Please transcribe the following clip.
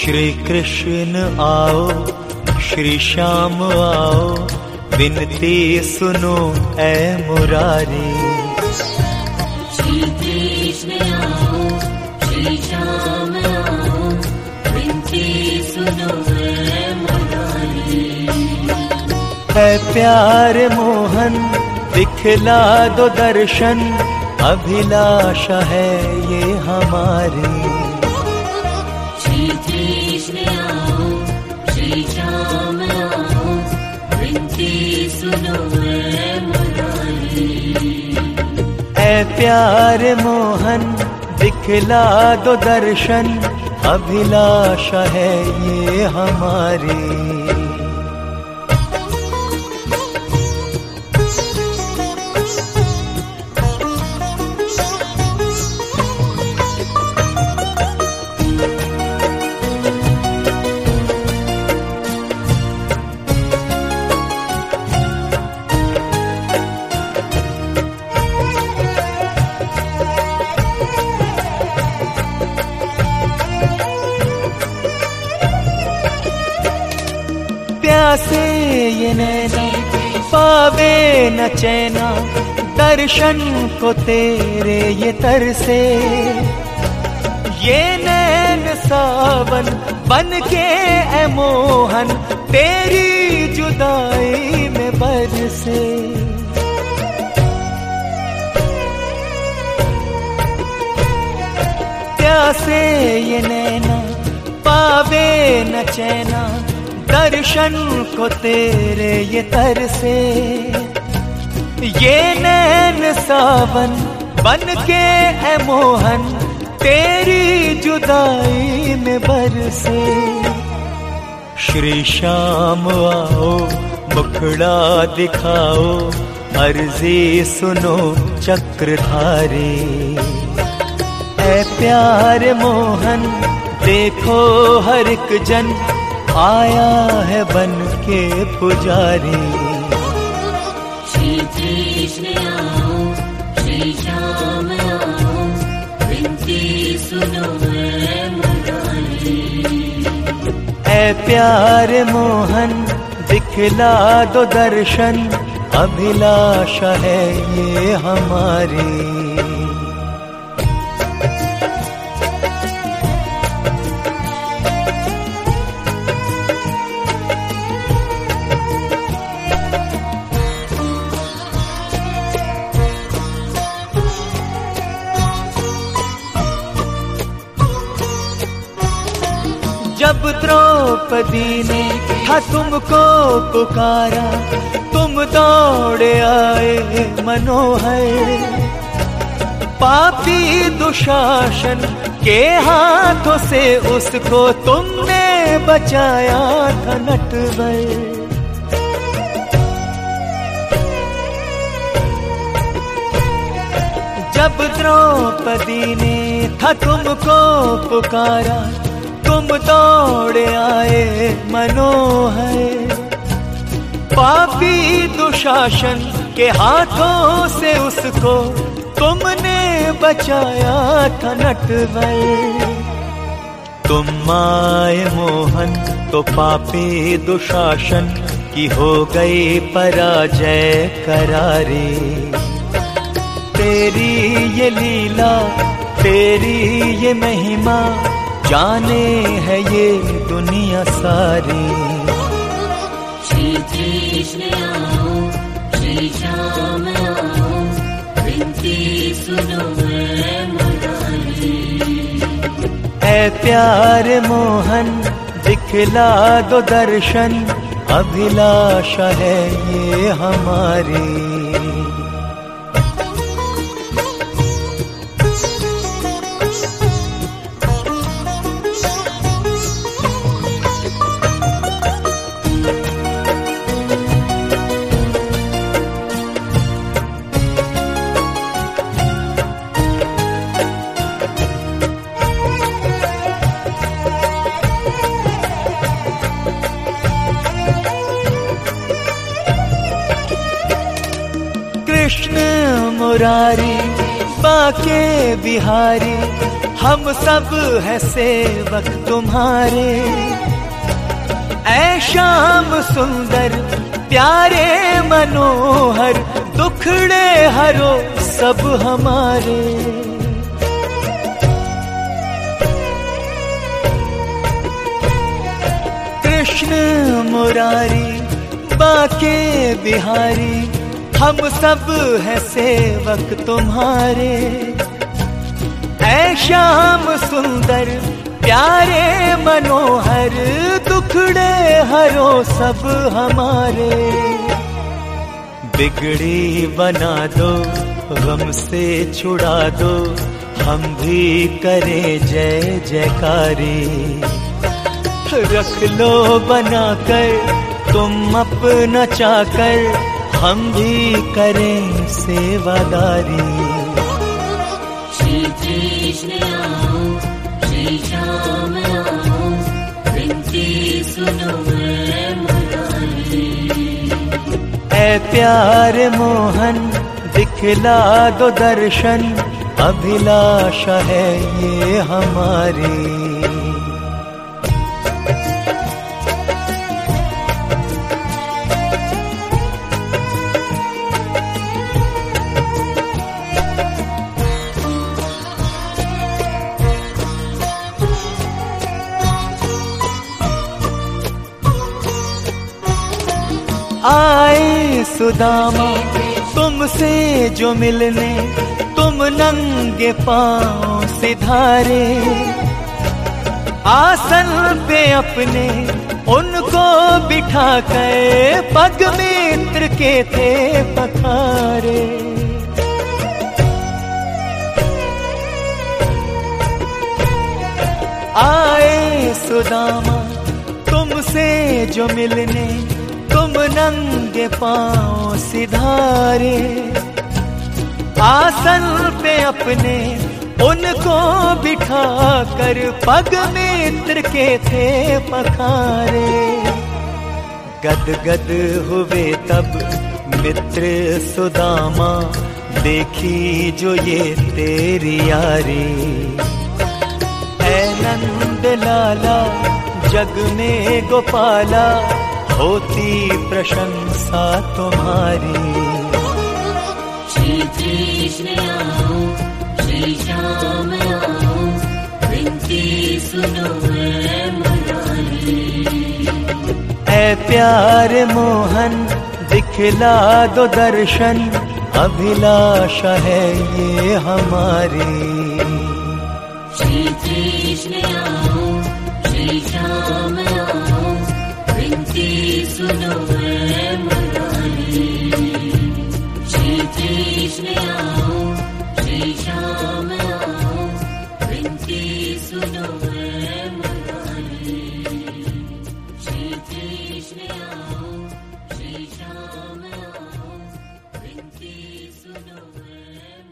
श्री कृष्ण आओ, श्री श्याम आओ, विनती सुनो ऐ मुरारी। श्री कृष्ण आओ, श्री श्याम आओ, विनती सुनो ऐ मुरारी। है प्यार मोहन दिखला दो दर्शन, अभिलाषा है ये हमारी। श्री कृष्ण आओ, श्री श्याम आओ, विनती सुनो ऐ मुरारी। ऐ प्यार मोहन दिखला दो दर्शन, अभिलाषा है ये हमारी। प्यासे ये नैना पावे न चैना, दर्शन को तेरे ये तरसे। ये नैन सावन बन के ऐ मोहन, तेरी जुदाई में बरसे। प्यासे ये नैना पावे न चैना, दर्शन को तेरे ये तरसे। ये नैन सावन बन के ऐ मोहन, तेरी जुदाई में बरसे। श्री श्याम आओ, मुखड़ा दिखाओ, अर्जी सुनो चक्रधारी। ऐ प्यार मोहन देखो हर एक जन, आया है बन के पुजारी। श्री कृष्ण आओ, श्री श्याम आओ, विनती सुनो ऐ मुरारी। ऐ प्यार मोहन दिखला दो दर्शन, अभिलाषा है ये हमारी। जब द्रौपदी ने था तुमको पुकारा, तुम दौड़े आए मनोहर। पापी दुशासन के हाथों से उसको तुमने बचाया था नटवर। जब द्रौपदी ने था तुमको पुकारा, तुम दौड़े आए मनोहर। पापी दुशासन के हाथों से उसको तुमने बचाया था नटवर। तुम आए मोहन तो पापी दुशासन की हो गई पराजय करारी। तेरी ये लीला, तेरी ये महिमा, जाने है ये दुनिया सारी। श्री कृष्ण आओ, श्री श्याम आओ, विनती सुनो ऐ मुरारी। ऐ प्यार मोहन दिखला दो दर्शन, अभिलाषा है ये हमारी। कृष्ण मुरारी बाके बिहारी, हम सब है सेवक तुम्हारे। ऐ श्याम सुंदर प्यारे मनोहर, दुखड़े हरो सब हमारे। कृष्ण मुरारी बाके बिहारी, हम सब है सेवक तुम्हारे। ऐ श्याम सुंदर प्यारे मनोहर, दुखड़े हरो सब हमारे। बिगड़ी बना दो गम से छुड़ा दो, हम भी करें जय जयकारी। रख लो बना कर तुम अपना चाकर, हम भी करें सेवादारी। श्री कृष्ण आओ, श्री श्याम आओ, विनती सुनो है मुरारी। ऐ प्यारे मोहन दिखला दो दर्शन, अभिलाषा है ये हमारी। आए सुदामा तुमसे जो मिलने, तुम नंगे पांव सिधारे। आसन पे अपने उनको बिठा कर, पग मित्र के थे पखारे। आए सुदामा तुमसे जो मिलने, तुम नंगे पांव सिधारे। आसन पे अपने उनको बिठा कर, पग मित्र के थे पखारे। गद गद हुए तब मित्र सुदामा, देखी जो ये तेरी यारी। ऐ नंद लाला जग में गोपाला, होती प्रशंसा तुम्हारी। श्री कृष्ण आओ, श्री श्याम आओ, विनती सुनो है मुरारी। ऐ प्यारे मोहन दिखला दो दर्शन, अभिलाषा है ये हमारी। श्री कृष्ण आओ, श्री श्याम आओ, विनती सुनो है मुरारी। श्री कृष्ण आओ, श्री श्याम आओ, विनती सुनो है मुरारी। श्री कृष्ण आओ, श्री श्याम आओ, विनती सुनो है